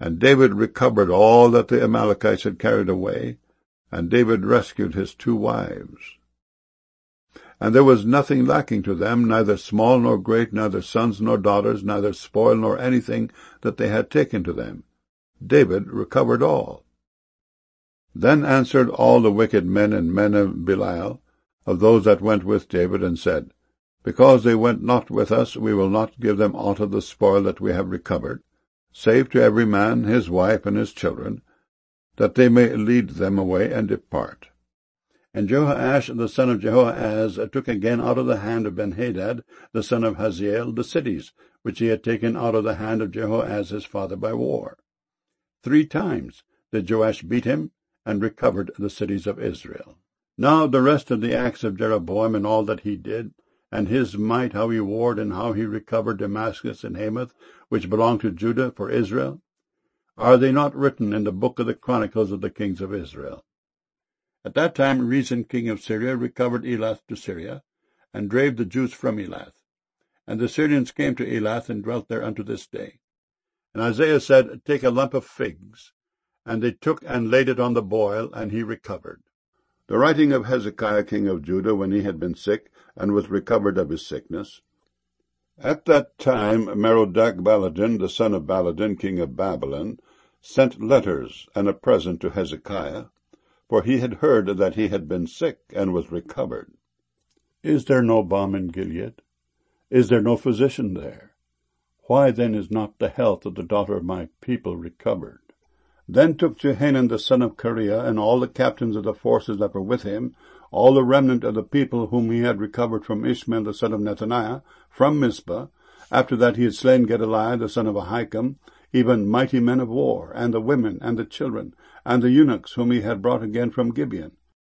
And David recovered all that the Amalekites had carried away, and David rescued his 2 wives. And there was nothing lacking to them, neither small nor great, neither sons nor daughters, neither spoil nor anything that they had taken to them. David recovered all. Then answered all the wicked men and men of Belial, of those that went with David, and said, Because they went not with us, we will not give them aught of the spoil that we have recovered, save to every man his wife and his children, that they may lead them away and depart. And Jehoash the son of Jehoahaz took again out of the hand of Benhadad the son of Hazael the cities, which he had taken out of the hand of Jehoahaz his father by war. 3 times did Joash beat him, and recovered the cities of Israel. Now the rest of the acts of Jeroboam, and all that he did, and his might, how he warred, and how he recovered Damascus and Hamath, which belonged to Judah, for Israel, are they not written in the book of the Chronicles of the kings of Israel? At that time Rezin king of Syria recovered Elath to Syria, and drave the Jews from Elath. And the Syrians came to Elath, and dwelt there unto this day. And Isaiah said, Take a lump of figs. And they took and laid it on the boil, and he recovered. The writing of Hezekiah king of Judah, when he had been sick, and was recovered of his sickness. At that time Merodach-Baladan, the son of Baladan, king of Babylon, sent letters and a present to Hezekiah, for he had heard that he had been sick, and was recovered. Is there no balm in Gilead? Is there no physician there? Why then is not the health of the daughter of my people recovered? Then took Johanan the son of Kareah, and all the captains of the forces that were with him, all the remnant of the people whom he had recovered from Ishmael the son of Nethaniah, from Mizpah, after that he had slain Gedaliah the son of Ahikam, even mighty men of war, and the women, and the children, and the eunuchs whom he had brought again from Gibeon,